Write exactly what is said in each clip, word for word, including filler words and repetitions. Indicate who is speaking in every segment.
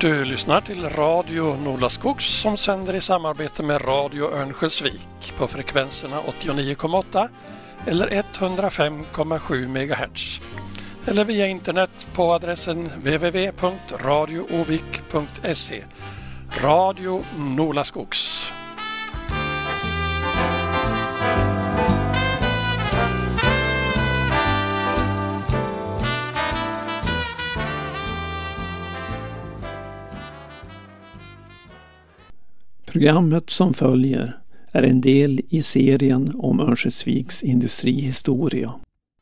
Speaker 1: Du lyssnar till Radio Nolaskogs som sänder i samarbete med Radio Örnsköldsvik på frekvenserna åttionio komma åtta eller hundrafem komma sju megahertz. Eller via internet på adressen w w w punkt radio ovik punkt se. Radio Nolaskogs.
Speaker 2: Programmet som följer är en del i serien om Örnsköldsviks industrihistoria.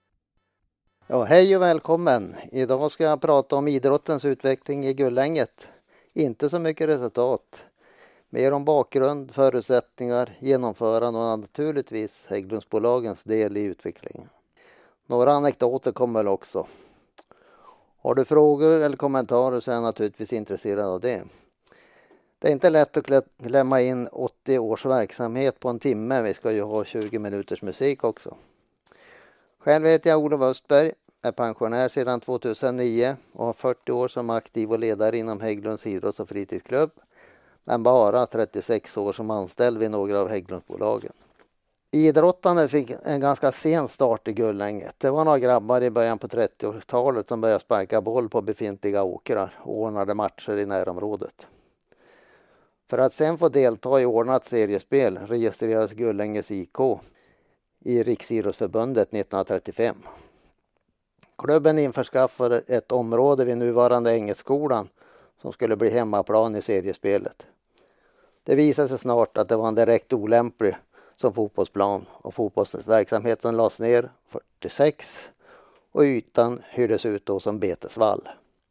Speaker 3: Ja, hej och välkommen. Idag ska jag prata om idrottens utveckling i Gullänget. Inte så mycket resultat. Mer om bakgrund, förutsättningar, genomförande och naturligtvis Hägglundsbolagens del i utvecklingen. Några anekdoter kommer väl också. Har du frågor eller kommentarer så är jag naturligtvis intresserad av det. Det är inte lätt att klämma in åttio års verksamhet på en timme. Vi ska ju ha tjugo minuters musik också. Själv heter jag Olof Östberg, är pensionär sedan tvåtusen nio och har fyrtio år som aktiv och ledare inom Hägglunds idrotts- och fritidsklubb. Men bara trettiosex år som anställd vid några av Hägglundsbolagen. Idrottande fick en ganska sen start i Gullänget. Det var några grabbar i början på trettiotalet som började sparka boll på befintliga åkrar och ordnade matcher i närområdet. För att sen få delta i ordnat seriespel registrerades Gullänges I K i Riksidrottsförbundet nittonhundratrettiofem. Klubben införskaffade ett område vid nuvarande Ängelskolan som skulle bli hemmaplan i seriespelet. Det visade sig snart att det var en direkt olämplig som fotbollsplan och fotbollsverksamheten lades ner fyrtiosex och ytan hyrdes ut då som betesvall.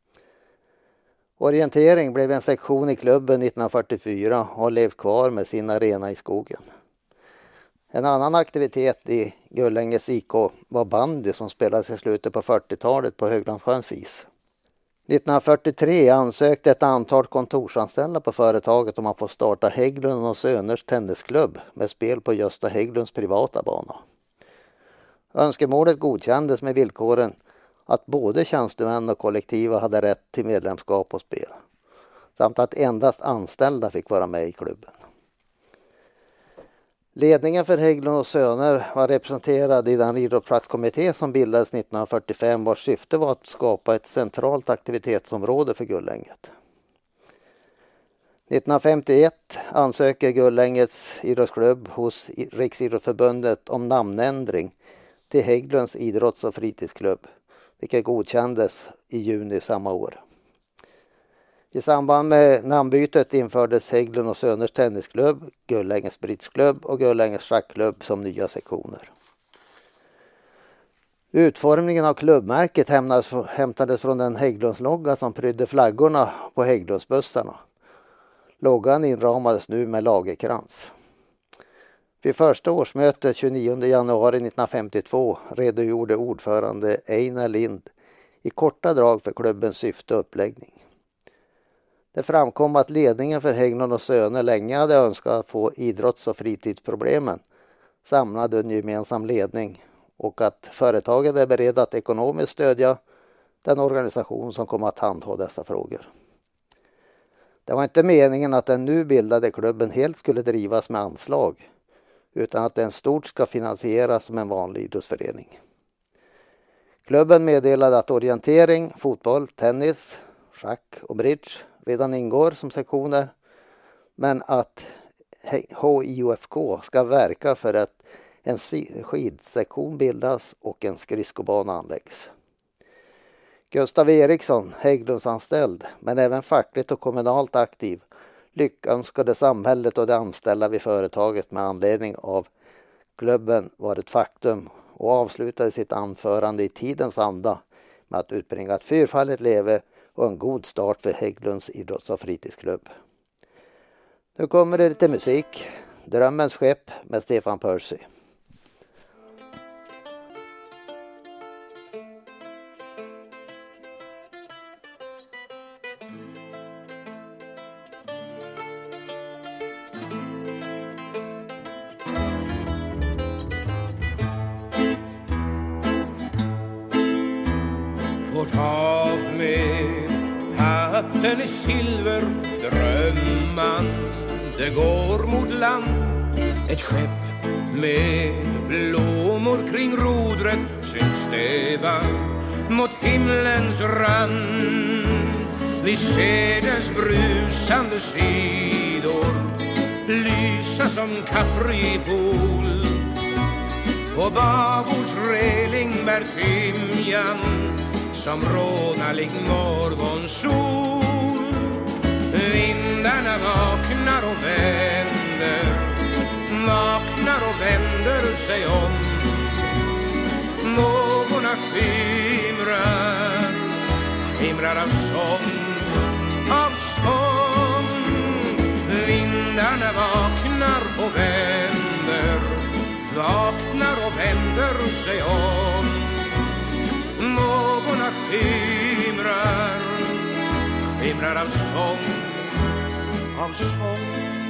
Speaker 3: Orientering blev en sektion i klubben nittonhundrafyrtiofyra och har levt kvar med sin arena i skogen. En annan aktivitet i Gullänges I K var bandy som spelades i slutet på fyrtiotalet på Höglandssjöns is. nittonhundrafyrtiotre ansökte ett antal kontorsanställda på företaget om att få starta Hägglund och Söners tennisklubb med spel på Gösta Hägglunds privata bana. Önskemålet godkändes med villkoren att både tjänstemän och kollektiva hade rätt till medlemskap och spel. Samt att endast anställda fick vara med i klubben. Ledningen för Hägglund och Söner var representerad i den idrottsplatskommitté som bildades nittonhundrafyrtiofem vars syfte var att skapa ett centralt aktivitetsområde för Gullänget. nittonhundrafemtioett ansöker Gullängens idrottsklubb hos Riksidrottsförbundet om namnändring till Hägglunds idrotts- och fritidsklubb, vilket godkändes i juni samma år. I samband med namnbytet infördes Hägglund och Söners tennisklubb, Gullänges bridgeklubb och Gullänges schackklubb som nya sektioner. Utformningen av klubbmärket hämtades från den Hägglundslogga som prydde flaggorna på Hägglundsbussarna. Loggan inramades nu med lagerkrans. Vid första årsmötet tjugonionde januari nittonhundrafemtiotvå redogjorde ordförande Einar Lind i korta drag för klubbens syfte och uppläggning. Det framkom att ledningen för Hägglund och Söner länge hade önskat få idrotts- och fritidsproblemen samlade en gemensam ledning och att företaget är beredd att ekonomiskt stödja den organisation som kommer att handha dessa frågor. Det var inte meningen att den nu bildade klubben helt skulle drivas med anslag, utan att den stort ska finansieras som en vanlig idrottsförening. Klubben meddelade att orientering, fotboll, tennis, schack och bridge redan ingår som sektioner, men att H I O F K ska verka för att en skidsektion bildas och en skridskobana anläggs. Gustav Eriksson, Hägglunds anställd, men även fackligt och kommunalt aktiv, lyckönskade samhället och de anställda vid företaget med anledning av klubben var ett faktum och avslutade sitt anförande i tidens anda med att utbringa ett fyrfaldigt leve och en god start för Hägglunds idrotts- och fritidsklubb. Nu kommer det lite musik. Drömmens skepp med Stefan Percy.
Speaker 4: Vårt hav med hatt Natten är silver, drömmande går mot land. Ett skepp med blommor kring rodret syns stäva mot himlens rand. Vi ser dess brusande sidor lysa som kaprifol. På babords reling bär timjan som rånalig morgonsol. Vindarna vaknar och vänder, vaknar och vänder sig om. Mågorna skimrar, skimrar av sång, av sång. Vindarna vaknar och vänder, vaknar och vänder sig om. Mågorna skimrar, skimrar av sång, av sång.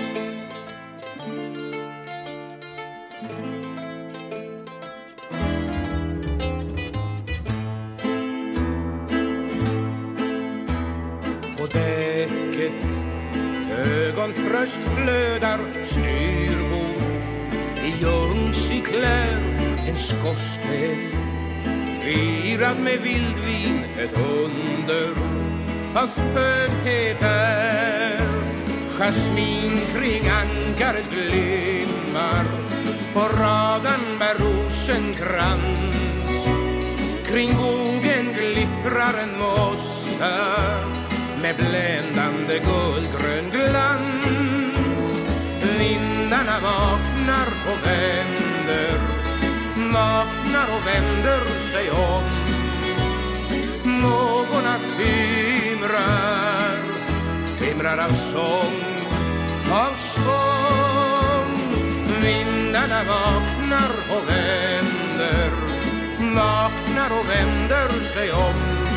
Speaker 4: På däcket ögontröst flödar styrbord. I ljungsikläder en skorsten firad med vildvin, ett under av skönhet är. Jasmin kring ankaret glimmar, på raden bär rosenkrans. Kring bogen glittrar en mossa med bländande guldgrön glans. Vindarna vaknar och vänder, vaknar och vänder sig om. Mågorna skimrar, skimrar av sång, av sång. Vindarna vaknar och vänder, vaknar och vänder sig om.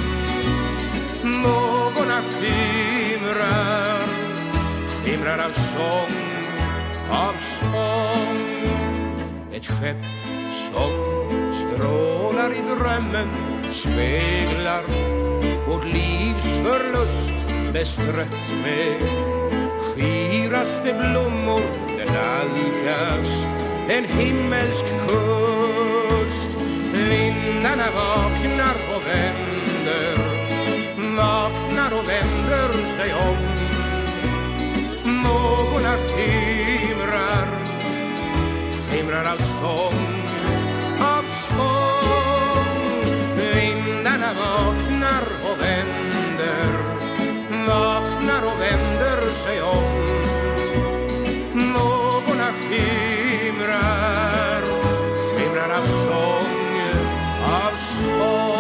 Speaker 4: Mågorna skimrar, skimrar av sång, av sång. Ett skepp som strålar i drömmen speglar vårt livs förlust bestrött med skiraste blommor. Det nalkas en himmelsk kust. Vindarna vaknar och vänder, vaknar och vänder sig om. Mågorna skimrar, skimrar av sång, av sång. Vindarna vaknar och vänder, vaknar och vänder sig om. Mågorna skimrar, skimrar av sång, av sång.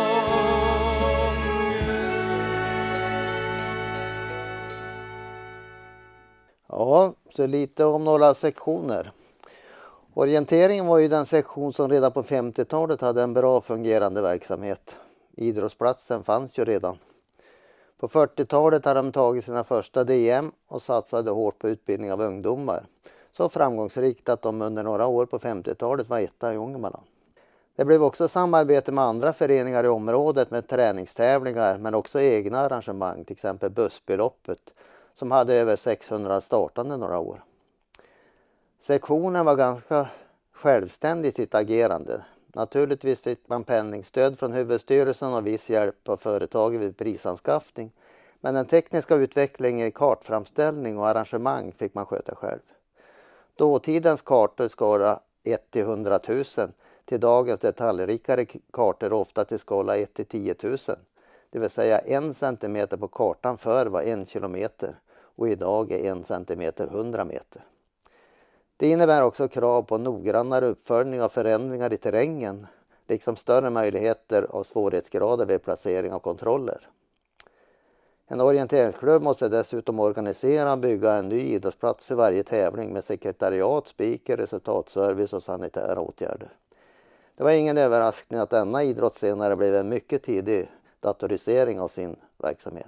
Speaker 3: Ja, så lite om några sektioner. Orienteringen var ju den sektion som redan på femtiotalet hade en bra fungerande verksamhet. Idrottsplatsen fanns ju redan. På fyrtiotalet hade de tagit sina första D M och satsade hårt på utbildning av ungdomar. Så framgångsrikt att de under några år på femtiotalet var etta i Ångermanland. Det blev också samarbete med andra föreningar i området med träningstävlingar men också egna arrangemang, till exempel bussbeloppet som hade över sexhundra startande några år. Sektionen var ganska självständig i sitt agerande. Naturligtvis fick man penningstöd från huvudstyrelsen och viss hjälp av företaget vid prisanskaffning. Men den tekniska utvecklingen i kartframställning och arrangemang fick man sköta själv. Dåtidens kartor skala ett till hundratusen till dagens detaljrikare kartor ofta till skala ett till tiotusen. Det vill säga en centimeter på kartan förr var en kilometer och idag är en centimeter hundra meter. Det innebär också krav på noggrannare uppföljning av förändringar i terrängen, liksom större möjligheter av svårighetsgrader vid placering av kontroller. En orienteringsklubb måste dessutom organisera och bygga en ny idrottsplats för varje tävling med sekretariat, speaker, resultatservice och sanitära åtgärder. Det var ingen överraskning att denna idrott senare blev en mycket tidig datorisering av sin verksamhet.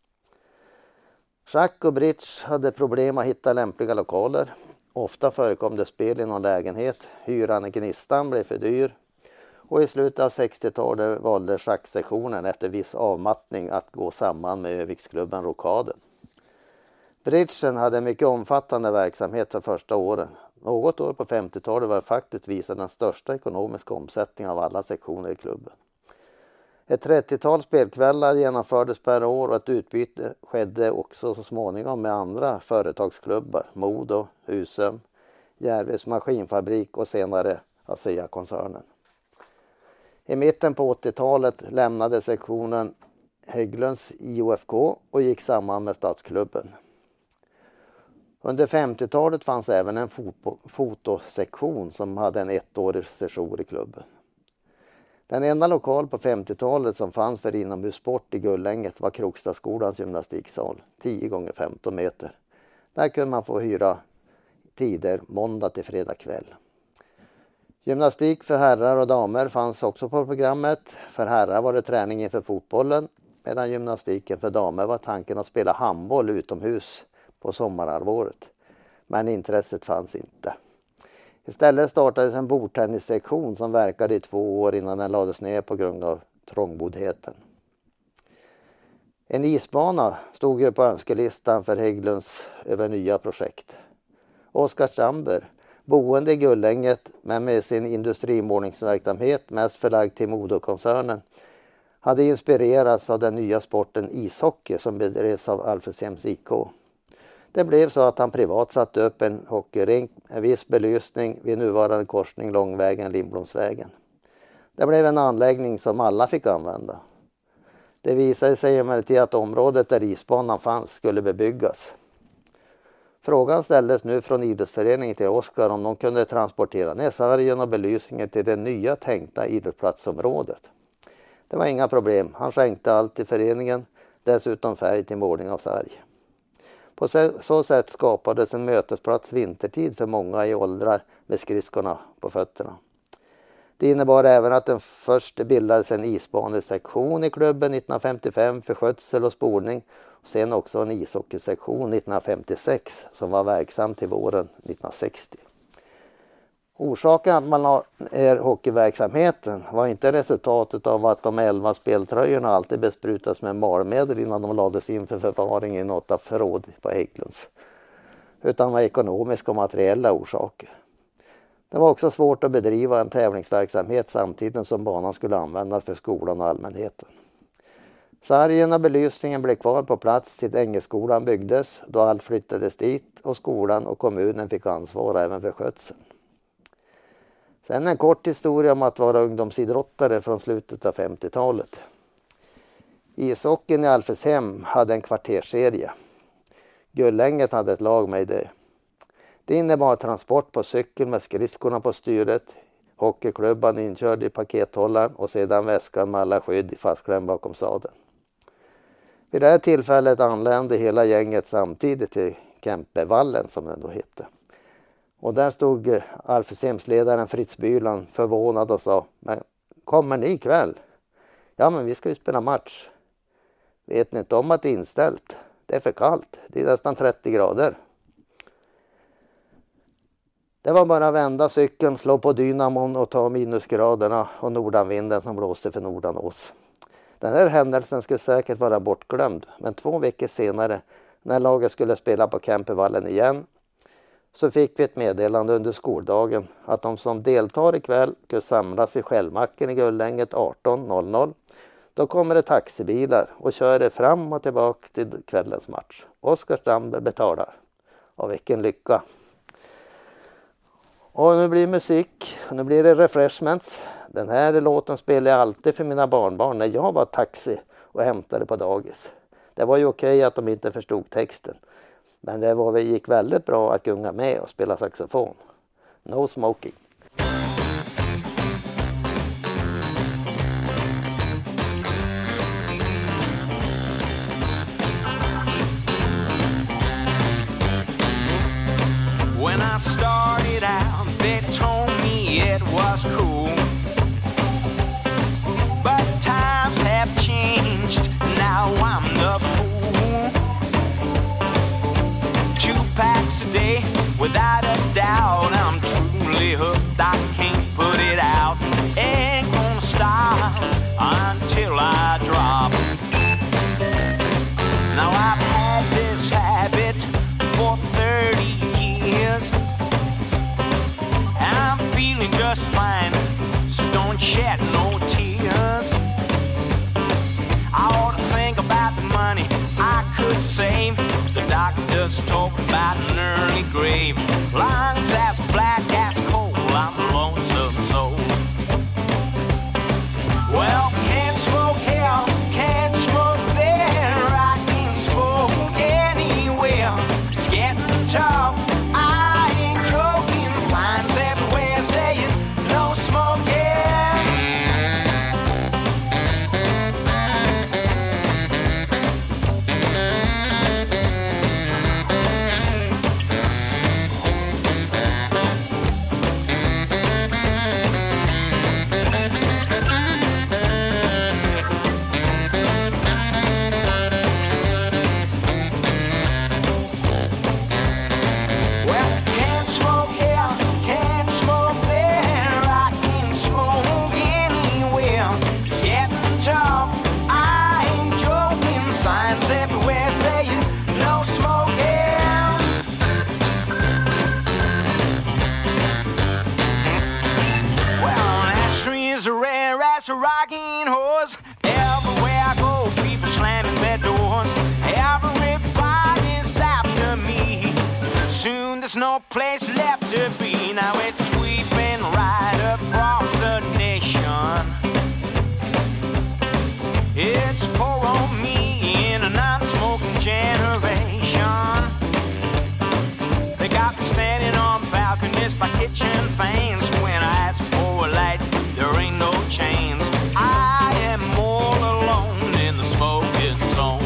Speaker 3: Schack och bridge hade problem att hitta lämpliga lokaler. Ofta förekom det spel i någon lägenhet, hyran i Gnistan blev för dyr Och i slutet av sextiotalet valde schacksektionen efter viss avmattning att gå samman med Öviksklubben Rokaden. Bridgen hade mycket omfattande verksamhet för första åren. Något år på femtiotalet var det faktiskt visat den största ekonomiska omsättningen av alla sektioner i klubben. Ett trettiotal spelkvällar genomfördes per år och ett utbyte skedde också så småningom med andra företagsklubbar, Modo, Husum, Järvis maskinfabrik och senare ASEA-koncernen. I mitten på åttiotalet lämnade sektionen Hägglunds I O F K och gick samman med Stadsklubben. Under femtiotalet fanns även en fot- fotosektion som hade en ettårig session i klubben. Den enda lokal på femtiotalet som fanns för inomhussport i Gullänget var Krokstadskolans gymnastiksal, tio gånger femton meter. Där kunde man få hyra tider måndag till fredag kväll. Gymnastik för herrar och damer fanns också på programmet. För herrar var det träning inför fotbollen, medan gymnastiken för damer var tanken att spela handboll utomhus på sommarhalvåret. Men intresset fanns inte. Istället startades en bordtennissektion som verkade i två år innan den lades ner på grund av trångboddheten. En isbana stod ju på önskelistan för Hägglunds över nya projekt. Oskar Stamber, boende i Gullänget men med sin industrimålningsverksamhet mest förlagd till Modokoncernen, hade inspirerats av den nya sporten ishockey som bedrevs av Alfredshems I K. Det blev så att han privat satte upp en hockeyrink med viss belysning vid nuvarande korsning Långvägen Lindblomsvägen. Det blev en anläggning som alla fick använda. Det visade sig emellertid att området där isbanan fanns skulle bebyggas. Frågan ställdes nu från idrottsföreningen till Oskar om de kunde transportera ner sargen och belysningen till det nya tänkta idrottsplatsområdet. Det var inga problem, han skänkte allt till föreningen, dessutom färg till målning av sarg. På så sätt skapades en mötesplats vintertid för många i åldrar med skridskorna på fötterna. Det innebar även att den först bildades en isbanesektion i klubben nittonhundrafemtiofem för skötsel och spolning och sen också en ishockeysektion nittonhundrafemtiosex som var verksam till våren nittonhundrasextio. Orsaken att man la ner hockeyverksamheten var inte resultatet av att de elva speltröjorna alltid besprutas med malmedel innan de lades in för förvaring i något av förråd på Hägglunds, utan var ekonomiska och materiella orsaker. Det var också svårt att bedriva en tävlingsverksamhet samtidigt som banan skulle användas för skolan och allmänheten. Sargen och belysningen blev kvar på plats till Ängeskolan byggdes då allt flyttades dit och skolan och kommunen fick ansvara även för skötseln. Sen en kort historia om att vara ungdomsidrottare från slutet av femtiotalet. Ishockeyn i Alfredshem hade en kvartersserie. Gullänget hade ett lag med det. Det innebar transport på cykel med skridskorna på styret, hockeyklubban inkörd i pakethållaren och sedan väskan med alla skydd fastklämd bakom sadeln. Vid det här tillfället anlände hela gänget samtidigt till Kempevallen som den då hette. Och där stod Alfredshemsledaren Fritz Byland förvånad och sa: men kommer ni ikväll? Ja, men vi ska ju spela match. Vet ni inte om att det är inställt? Det är för kallt. Det är nästan trettio grader. Det var bara att vända cykeln, slå på dynamon och ta minusgraderna och nordanvinden som blåste för Nordanås. Den här händelsen skulle säkert vara bortglömd, men två veckor senare när laget skulle spela på Kempevallen igen så fick vi ett meddelande under skoldagen att de som deltar ikväll skulle samlas vid Skällmacken i Gullänget arton noll noll. Då kommer det taxibilar och kör det fram och tillbaka till kvällens match. Oskar Stamber betalar. Och vilken lycka! Och nu blir musik, nu blir det refreshments. Den här låten spelar jag alltid för mina barnbarn när jag var taxi och hämtade på dagis. Det var ju okej att de inte förstod texten. Men det var, gick väldigt bra att gunga med och spela saxofon. No smoking.
Speaker 5: When I started out, they told me it was cool. But times have changed, now I'm the fool. Two packs a day, without a doubt, I'm truly hooked, I can't put it out. Ain't doctors talk about an early grave. Lungs as black as coal, I'm a lonesome soul. Well, can't smoke here, can't smoke there. I can smoke anywhere. It's getting tough, I ain't joking. Signs everywhere saying no smoking. A rocking horse. Everywhere I go, people slamming their doors. Everybody's after me. Soon there's no place left to be. Now it's sweeping right across the nation. It's poor on me in a non-smoking generation. They got me standing on balconies by kitchen fans. When I ask for a light, there ain't no chains. I am all alone in the smoking zone.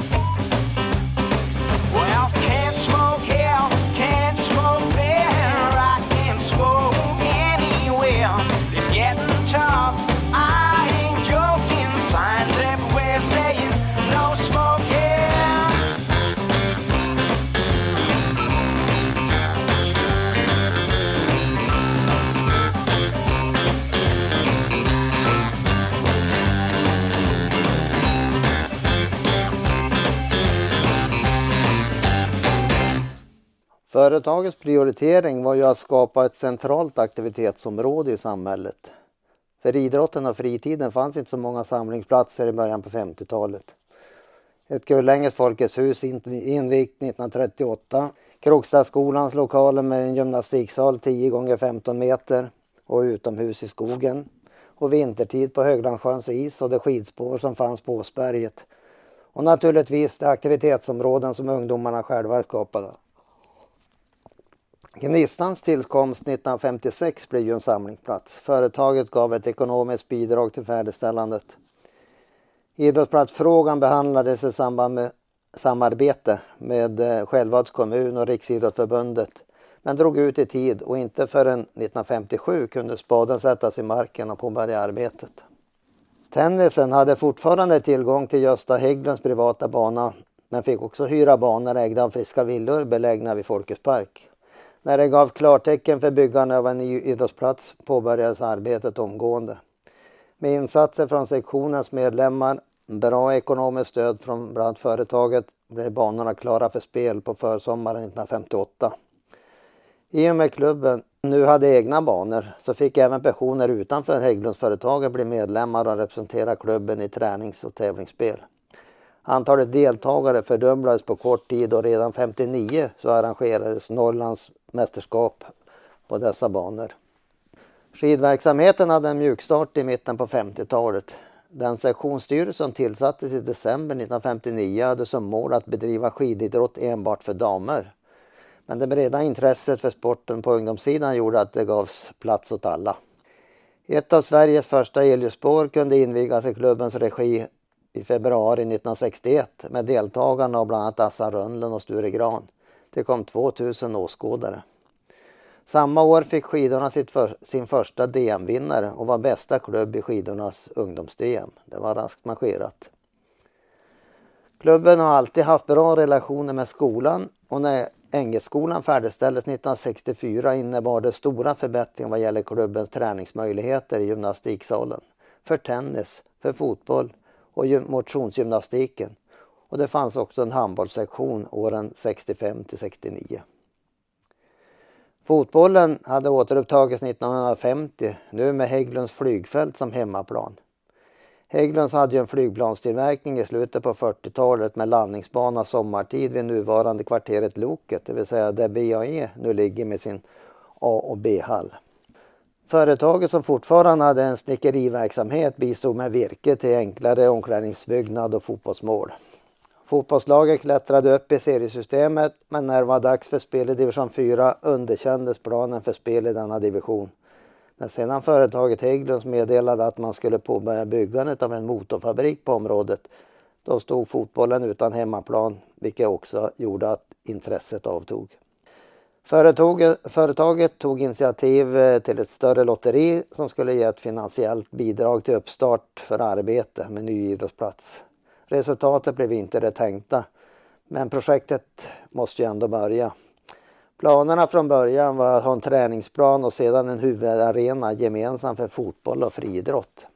Speaker 5: Well, can't smoke here, can't smoke there. I can't smoke anywhere. It's getting tough, I ain't joking. Signs everywhere saying no smoking.
Speaker 3: Företagets prioritering var ju att skapa ett centralt aktivitetsområde i samhället. För idrotten och fritiden fanns inte så många samlingsplatser i början på femtiotalet. Ett Gullänges Folkets hus invigt nittonhundratrettioåtta. Krokstadsskolans lokaler med en gymnastiksal tio gånger femton meter och utomhus i skogen. Och vintertid på Höglandssjöns is och det skidspår som fanns på Åsberget. Och naturligtvis de aktivitetsområden som ungdomarna själva skapade. Gnistans tillkomst nittonhundrafemtiosex blev ju en samlingsplats. Företaget gav ett ekonomiskt bidrag till färdigställandet. Idrottsplatsfrågan behandlades i samband med samarbete med Skälvads kommun och Riksidrottsförbundet. Men drog ut i tid och inte förrän nittonhundrafemtiosju kunde spaden sättas i marken och påbörja arbetet. Tennisen hade fortfarande tillgång till Gösta Hägglunds privata bana, men fick också hyra banor ägda av Friska Villor belägna vid Folkets park. När det gav klartecken för byggande av en ny idrottsplats påbörjades arbetet omgående. Med insatser från sektionens medlemmar, bra ekonomiskt stöd från bland annat företaget, blev banorna klara för spel på försommaren nittonhundrafemtioåtta. I och med klubben nu hade egna banor så fick även personer utanför Hägglundsföretaget bli medlemmar och representera klubben i tränings- och tävlingsspel. Antalet deltagare fördubblades på kort tid och redan femtionio så arrangerades Norrlands mästerskap på dessa banor. Skidverksamheten hade en mjukstart i mitten på femtiotalet. Den sektionsstyrelse som tillsattes i december nittonhundrafemtionio hade som mål att bedriva skididrott enbart för damer. Men det breda intresset för sporten på ungdomssidan gjorde att det gavs plats åt alla. Ett av Sveriges första elljusspår kunde invigas i klubbens regi i februari nittonhundrasextioett med deltagarna av bland annat Assa Rönnlund och Sture Gran. Det kom tvåtusen åskådare. Samma år fick skidorna sitt för, sin första D M-vinnare och var bästa klubb i skidornas ungdoms-D M. Det var raskt marscherat. Klubben har alltid haft bra relationer med skolan och när Ängelskolan färdigställdes nittonhundrasextiofyra innebar det stora förbättringar vad gäller klubbens träningsmöjligheter i gymnastiksalen. För tennis, för fotboll och motionsgymnastiken. Och det fanns också en handbollssektion åren sextiofem till sextionio. Fotbollen hade återupptagits nittonhundrafemtio, nu med Hägglunds flygfält som hemmaplan. Hägglunds hade ju en flygplanstillverkning i slutet på fyrtiotalet med landningsbana sommartid vid nuvarande kvarteret Loket, det vill säga där B A E nu ligger med sin A- och B-hall. Företaget som fortfarande hade en snickeriverksamhet bistod med virke till enklare omklädningsbyggnad och fotbollsmål. Fotbollslaget klättrade upp i seriesystemet, men när det var dags för spel i division fyra underkändes planen för spel i denna division. När sedan företaget Hägglunds meddelade att man skulle påbörja byggandet av en motorfabrik på området, då stod fotbollen utan hemmaplan, vilket också gjorde att intresset avtog. Företaget, företaget tog initiativ till ett större lotteri som skulle ge ett finansiellt bidrag till uppstart för arbete med ny idrottsplats. Resultatet blev inte det tänkta, men projektet måste ju ändå börja. Planerna från början var att ha en träningsplan och sedan en huvudarena gemensam för fotboll och friidrott.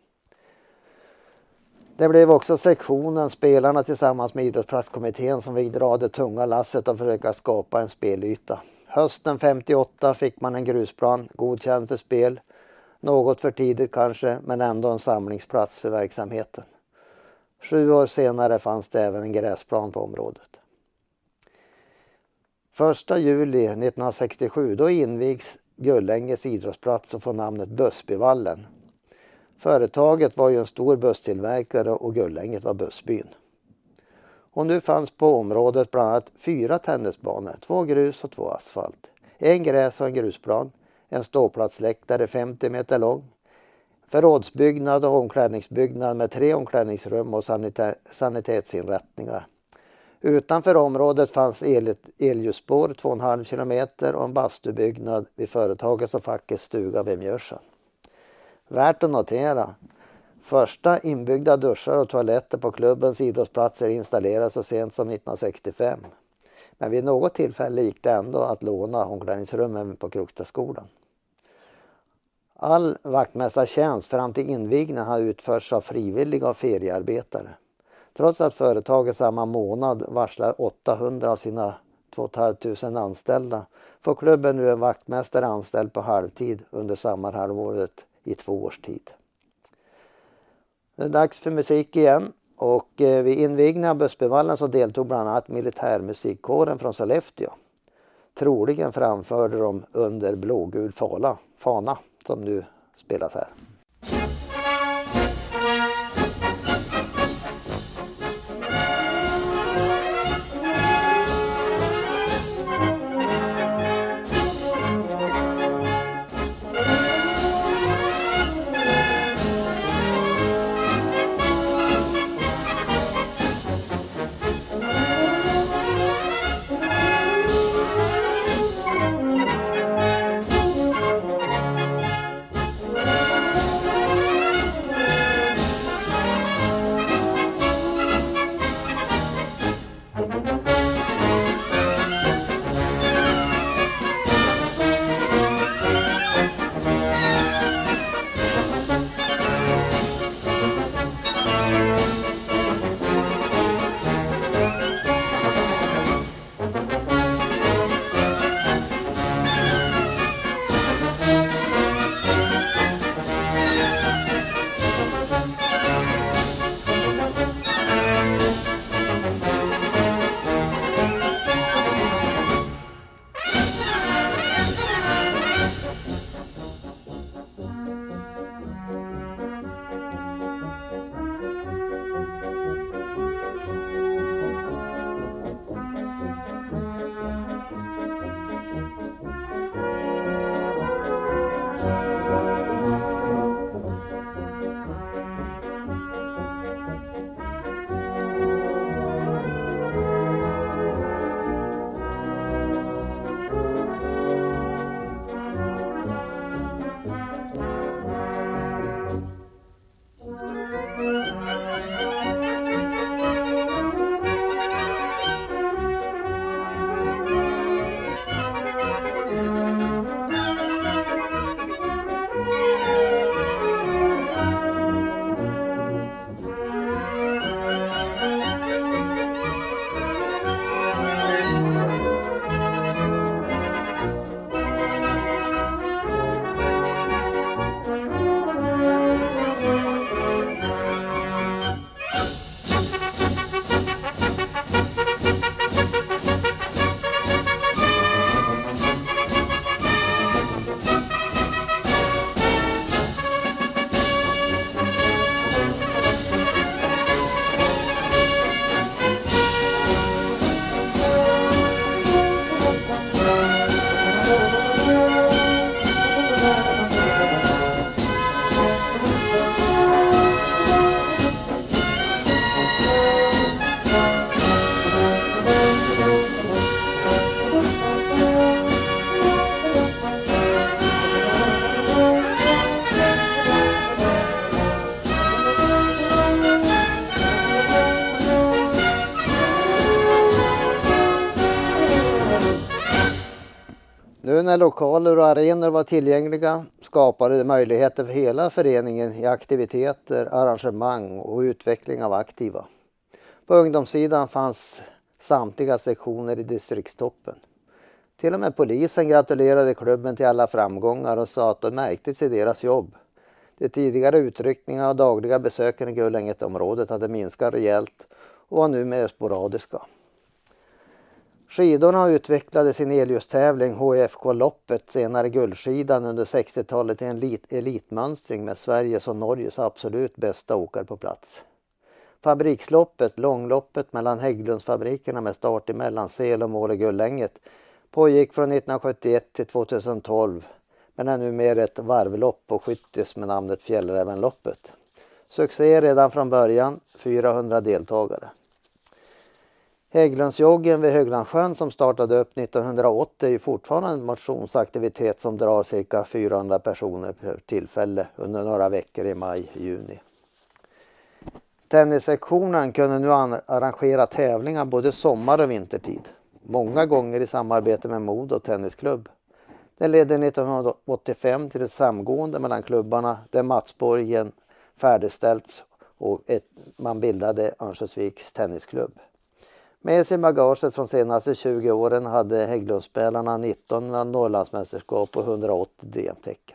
Speaker 3: Det blev också sektionen, spelarna tillsammans med idrottsplatskommittén, som fick dra det tunga lasset och försöka skapa en spelyta. Hösten femtioåtta fick man en grusplan, godkänd för spel. Något för tidigt kanske, men ändå en samlingsplats för verksamheten. Sju år senare fanns det även en gräsplan på området. Första juli nittonhundrasextiosju då invigs Gullänges idrottsplats och får namnet Bussbyvallen. Företaget var ju en stor busstillverkare och Gullänget var bussbyn. Och nu fanns på området bland annat fyra tennisbanor, två grus och två asfalt. En gräs och en grusplan, en ståplatsläktare femtio meter lång, förrådsbyggnad och omklädningsbyggnad med tre omklädningsrum och sanita- sanitetsinrättningar. Utanför området fanns el- elljusspår två komma fem kilometer och en bastubyggnad vid företagets och fackets stuga vid Mjörsjön. Värt att notera, första inbyggda duschar och toaletter på klubbens idrottsplatser installerades så sent som nittonhundrasextiofem. Men vid något tillfälle gick det ändå att låna omklädningsrummen på Krukstaskolan. All vaktmästartjänst fram till invigningen har utförts av frivilliga och feriearbetare. Trots att företaget samma månad varslar åttahundra av sina två tusen femhundra anställda får klubben nu en vaktmästare anställd på halvtid under sommarhalvåret i två års tid. Det är dags för musik igen och vid invigningen av Bussbyvallen så deltog bland annat militärmusikkåren från Sollefteå. Troligen framförde de under blågul fana, fana som nu spelas här. Nu när lokaler och arenor var tillgängliga skapade det möjligheter för hela föreningen i aktiviteter, arrangemang och utveckling av aktiva. På ungdomssidan fanns samtliga sektioner i distriktstoppen. Till och med polisen gratulerade klubben till alla framgångar och sa att de märktes i deras jobb. De tidigare utryckningar och dagliga besöken i Gullänget-området hade minskat rejält och var nu mer sporadiska. Skidorna utvecklade sin elljus-tävling H F K-loppet, senare guldskidan under sextiotalet till en elit- elitmönstring med Sveriges och Norges absolut bästa åkare på plats. Fabriksloppet, långloppet mellan Hägglundsfabrikerna med start i Mellansel och mål i Gullänget, pågick från nittonhundrasjuttioett till tjugohundratolv, men är nu mer ett varvlopp på Skyttis med namnet Fjällrävenloppet. Succé redan från början, fyrahundra deltagare. Hägglundsjoggen vid Höglandssjön som startade upp nittonhundraåttio är ju fortfarande en motionsaktivitet som drar cirka fyrahundra personer per tillfälle under några veckor i maj-juni. Tennissektionen kunde nu arrangera tävlingar både sommar och vintertid. Många gånger i samarbete med Modo Tennisklubb. Det ledde nittonhundraåttiofem till ett samgående mellan klubbarna där Matsborgen färdigställts och ett, man bildade Örnsköldsviks Tennisklubb. Med sin bagaget från senaste tjugo åren hade Hägglundsspelarna nitton Norrlandsmästerskap och hundraåttio D M-tecken.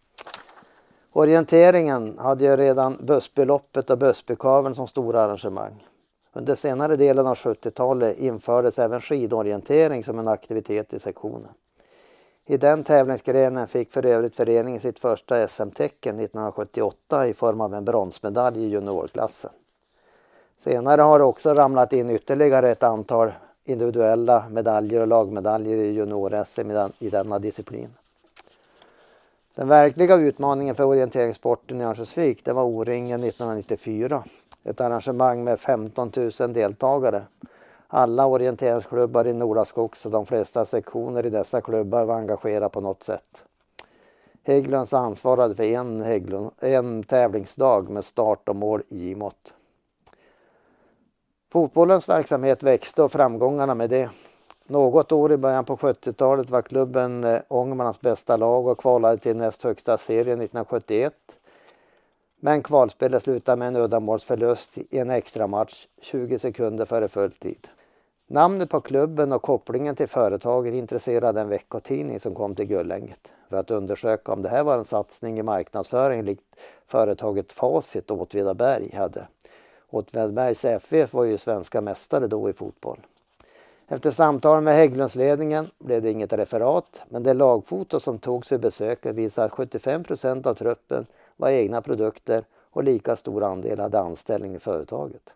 Speaker 3: Orienteringen hade ju redan Bösbyloppet och Bösbykaveln som stora arrangemang. Under senare delen av sjuttiotalet infördes även skidorientering som en aktivitet i sektionen. I den tävlingsgrenen fick för övrigt föreningen sitt första S M-tecken nittonhundrasjuttioåtta i form av en bronsmedalj i juniorklassen. Senare har det också ramlat in ytterligare ett antal individuella medaljer och lagmedaljer i junior-S M i denna disciplin. Den verkliga utmaningen för orienteringssporten i Örnsköldsvik, det var O-ringen nittonhundranittiofyra. Ett arrangemang med femton tusen deltagare. Alla orienteringsklubbar i Nolaskogs och de flesta sektioner i dessa klubbar var engagerade på något sätt. Hägglunds ansvarade för en, Hägglund, en tävlingsdag med start och mål i Gimot. Fotbollens verksamhet växte och framgångarna med det. Något år i början på sjuttiotalet var klubben eh, Ångermanlands bästa lag och kvalade till näst högsta serien nittonhundrasjuttioett. Men kvalspelet slutade med en uddamålsförlust i en extra match tjugo sekunder före fulltid. Namnet på klubben och kopplingen till företaget intresserade en veckotidning som kom till Gullänget för att undersöka om det här var en satsning i marknadsföring likt företaget Facit och Åtvidaberg hade. Åtvidabergs F F var ju svenska mästare då i fotboll. Efter samtal med Hägglundsledningen blev det inget referat, men det lagfoto som togs vid besöket visar att sjuttiofem procent av truppen var egna produkter och lika stor andel hade anställning i företaget.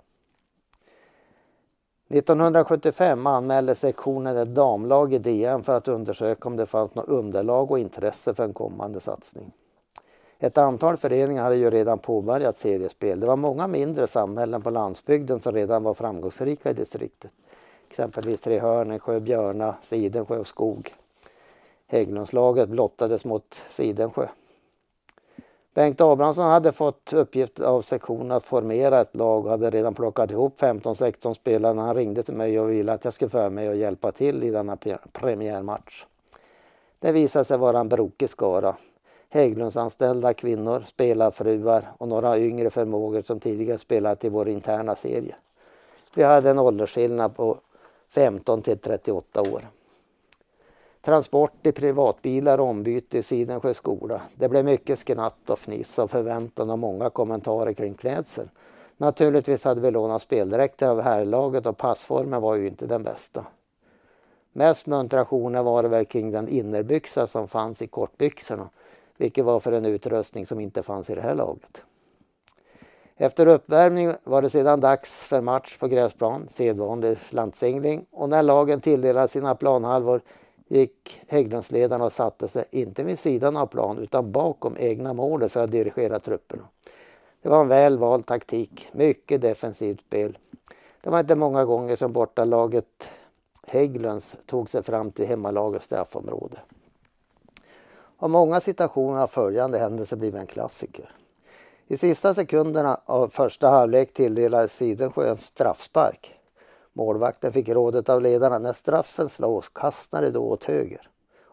Speaker 3: nittonhundrasjuttiofem anmälde sektionen ett damlag i D M för att undersöka om det fanns något underlag och intresse för en kommande satsning. Ett antal föreningar hade ju redan påbörjat seriespel. Det var många mindre samhällen på landsbygden som redan var framgångsrika i distriktet. Exempelvis Trehörningsjö, Björna, Sidensjö och Skog. Hägglundslaget blottades mot Sidensjö. Bengt Abrahamsson hade fått uppgift av sektionen att formera ett lag och hade redan plockat ihop femton sexton spelare när han ringde till mig och ville att jag skulle få med och hjälpa till i denna premiärmatch. Det visade sig vara en brokig skara. Hägglundsanställda kvinnor, spelarfruar och några yngre förmågor som tidigare spelat i vår interna serie. Vi hade en åldersskillnad på femton till trettioåtta år. Transport i privatbilar och ombyte i Sidensjö skola. Det blev mycket skratt och fniss och förväntan och många kommentarer kring klädsel. Naturligtvis hade vi lånat speldräkter av herrlaget och passformen var ju inte den bästa. Mest muntrationer var det väl kring den innerbyxa som fanns i kortbyxorna, vilket var för en utrustning som inte fanns i det här laget. Efter uppvärmning var det sedan dags för match på gräsplan, sedvanlig slantsingling, och när lagen tilldelade sina planhalvor gick Hägglundsledarna och satte sig inte vid sidan av plan utan bakom egna målet för att dirigera trupperna. Det var en väl vald taktik, mycket defensivt spel. Det var inte många gånger som bortalaget Hägglunds tog sig fram till hemmalagets straffområde. Av många situationer av följande händelse blev en klassiker. I sista sekunderna av första halvlek tilldelades Sidensjö en straffspark. Målvakten fick rådet av ledarna när straffen slås kastade då åt höger.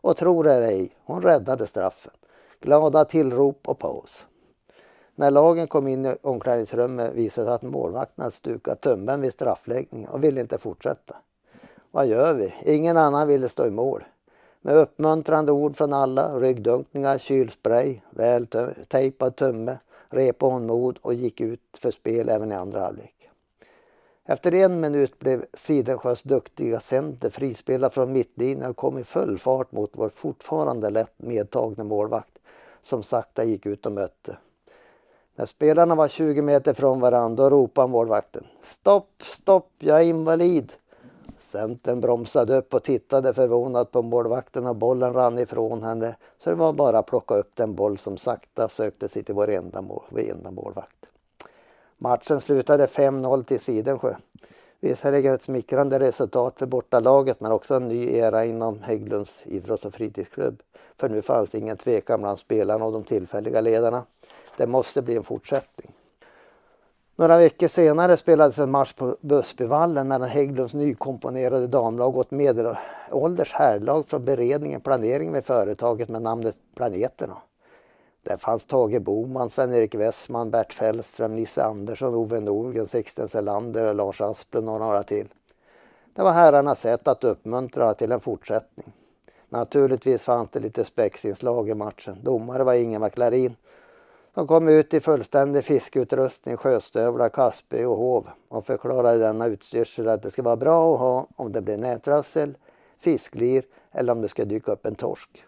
Speaker 3: Och tror det ej, hon räddade straffen. Glada tillrop och paus. När lagen kom in i omklädningsrummet visade att målvakten hade stukat tummen vid straffläggning och ville inte fortsätta. Vad gör vi? Ingen annan ville stå i mål. Med uppmuntrande ord från alla, ryggdunkningar, kylspray, väl tejpad tumme, rep hon mod och gick ut för spel även i andra halvlek. Efter en minut blev Sidensjös duktiga center frispelad från mittlinjen och kom i full fart mot vår fortfarande lätt medtagna målvakt som sakta gick ut och mötte. När spelarna var tjugo meter från varandra ropade målvakten: Stopp, stopp, jag är invalid. Centern bromsade upp och tittade förvånat på målvakten och bollen rann ifrån henne, så det var bara att plocka upp den boll som sakta sökte sig till vår enda, mål, vår enda målvakt. Matchen slutade fem noll till Sidensjö. Visserligen ett smickrande resultat för bortalaget, men också en ny era inom Hägglunds idrotts- och fritidsklubb. För nu fanns ingen tvekan bland spelarna och de tillfälliga ledarna. Det måste bli en fortsättning. Några veckor senare spelades en match på Bussbyvallen mellan Hägglunds nykomponerade damlag och ett medelålders herrlag från beredningen planering med företaget med namnet Planeterna. Där fanns Tage Boman, Sven-Erik Westman, Bert Fällström, Nisse Andersson, Ove Norgren, Sixten Selander, Lars Asplund och några till. Det var herrarnas sätt att uppmuntra till en fortsättning. Naturligtvis fanns det lite spexinslag i matchen. Domare var Ingemar Klarin. De kom ut i fullständig fiskeutrustning, sjöstövlar, kaspe och hov och förklarade denna utstyrsel att det ska vara bra att ha om det blir nätrassel, fisklir eller om det ska dyka upp en torsk.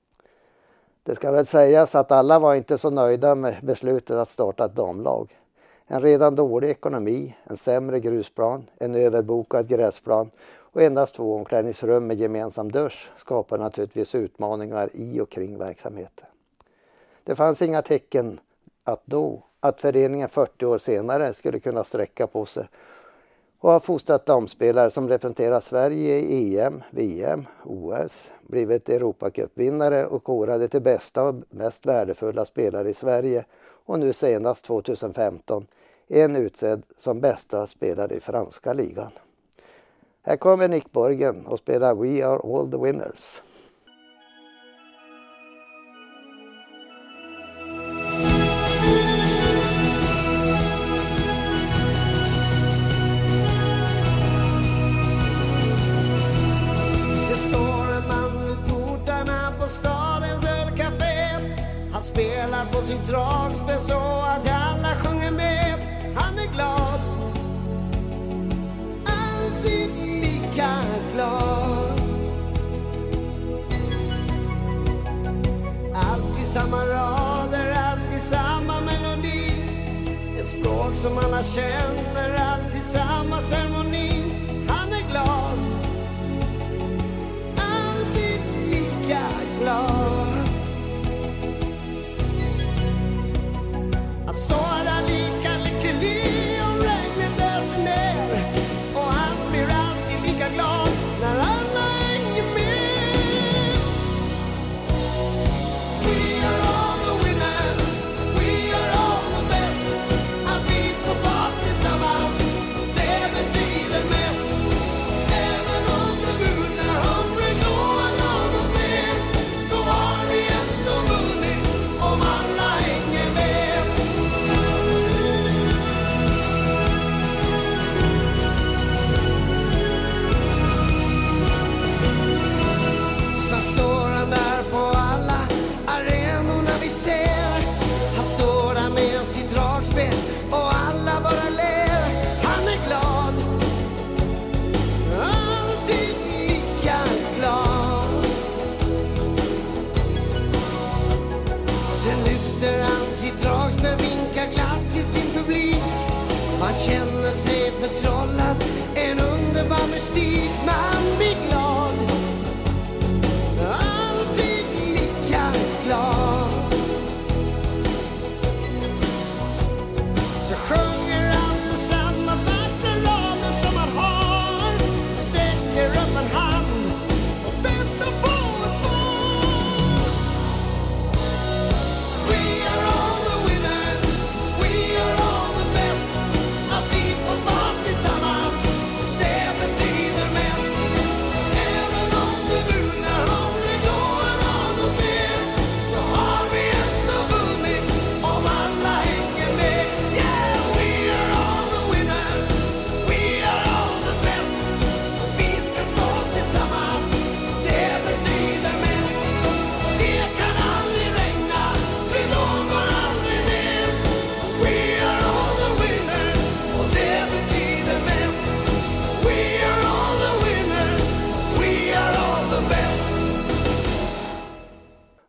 Speaker 3: Det ska väl sägas att alla var inte så nöjda med beslutet att starta ett damlag. En redan dålig ekonomi, en sämre grusplan, en överbokad gräsplan och endast två omklädningsrum med gemensam dusch skapar naturligtvis utmaningar i och kring verksamheten. Det fanns inga tecken att då, att föreningen fyrtio år senare skulle kunna sträcka på sig och ha fostrat damspelare som representerar Sverige i E M, V M, O S, blivit Europacupvinnare och korade till bästa och mest värdefulla spelare i Sverige och nu senast tjugohundrafemton en utsedd som bästa spelare i franska ligan. Här kommer Nick Borgen och spelar We Are All The Winners.
Speaker 6: Spelar på sitt dragspel så att alla sjunger med. Han är glad, alltid lika glad. Alltid samma rader, alltid samma melodi. Ett språk som alla känner, alltid samma ceremoni. Han är glad, alltid lika glad. Står där lika lycklig om regnet öser ner. Och han blir alltid lika glad när alla hänger med. We are all the winners, we are all the best. Att vi får vara tillsammans, det betyder mest. Även om det bubblar hungrig och han har något mer, så har vi ändå vunnit om alla hänger med. Man känner sig förtrollad, en underbar mystik. Man blir glad, alltid lika glad. Så sjunger han samma vackra rader som man har. Sträcker upp en hand och väntar på ett svar. We are all the winners, we are all the best. Att vi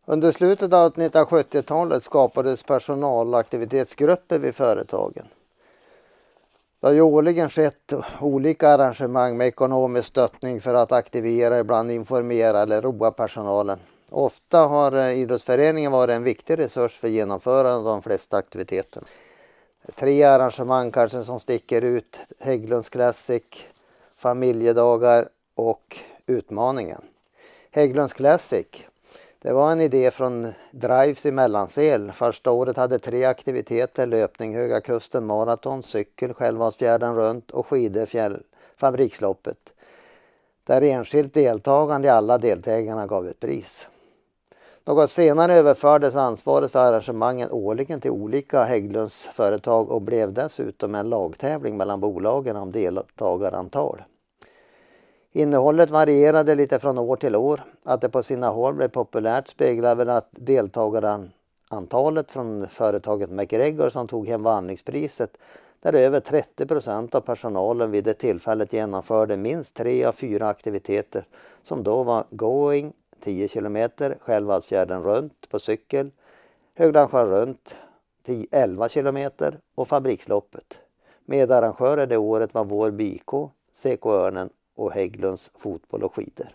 Speaker 3: Under slutet av nittonhundrasjuttiotalet skapades personalaktivitetsgrupper vid företagen. Det har ju årligen skett olika arrangemang med ekonomisk stöttning för att aktivera, ibland informera eller roa personalen. Ofta har idrottsföreningen varit en viktig resurs för genomförandet av de flesta aktiviteterna. Tre arrangemang kanske som sticker ut: Hägglunds Classic, familjedagar och utmaningen. Hägglunds Classic, det var en idé från Drives i Mellansel. Första året hade tre aktiviteter: löpning, Höga Kusten, maraton, cykel, Självvalsfjärden runt och skidor, fjäll, fabriksloppet. Där enskilt deltagande i alla deltagarna gav ett pris. Något senare överfördes ansvaret för arrangemangen årligen till olika Hägglunds företag och blev dessutom en lagtävling mellan bolagen om deltagarantal. Innehållet varierade lite från år till år. Att det på sina håll blev populärt speglar väl att deltagarantalet från företaget McGregor som tog hem vandringspriset, där över trettio procent av personalen vid det tillfället genomförde minst tre av fyra aktiviteter som då var going, tio kilometer, Självvalsfjärden runt på cykel, Höglandssjön runt, elva kilometer och fabriksloppet. Medarrangörer det året var Vårby I K, C K Örnen och Hägglunds fotboll och skidor.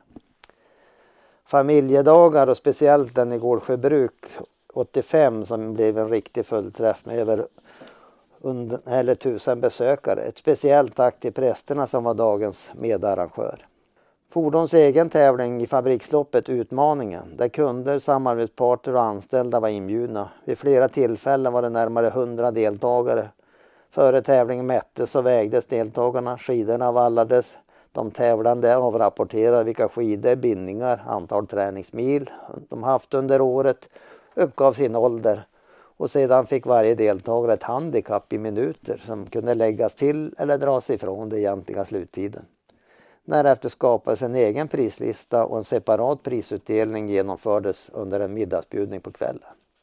Speaker 3: Familjedagar och speciellt den i Gårdsjöbruk åttiofem som blev en riktig fullträff med över eller tusen besökare. Ett speciellt tack till prästerna som var dagens medarrangör. Fordons egen tävling i fabriksloppet Utmaningen, där kunder, samarbetspartner och anställda var inbjudna. Vid flera tillfällen var det närmare hundra deltagare. Före tävlingen mättes och vägdes deltagarna, skidorna vallades. De tävlande avrapporterade vilka skidor, bindningar, antal träningsmil de haft under året, uppgav sin ålder och sedan fick varje deltagare ett handikapp i minuter som kunde läggas till eller dras ifrån det egentliga sluttiden. Därefter skapades en egen prislista och en separat prisutdelning genomfördes under en middagsbjudning på kvällen.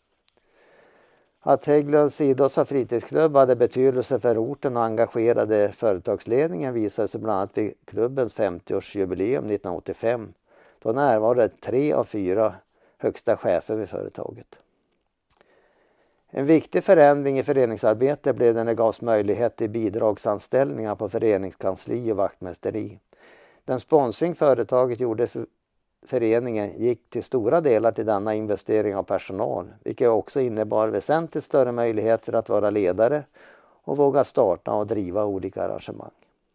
Speaker 3: Att Hägglunds idrotts- och fritidsklubb hade betydelse för orten och engagerade företagsledningen visade sig bland annat vid klubbens femtioårsjubileum nittonhundraåttiofem. Då närvarade tre av fyra högsta chefer vid företaget. En viktig förändring i föreningsarbetet blev när det gavs möjlighet till bidragsanställningar på föreningskansli och vaktmästeri. Den sponsring företaget gjorde för föreningen gick till stora delar till denna investering av personal, vilket också innebar väsentligt större möjligheter att vara ledare och våga starta och driva olika arrangemang.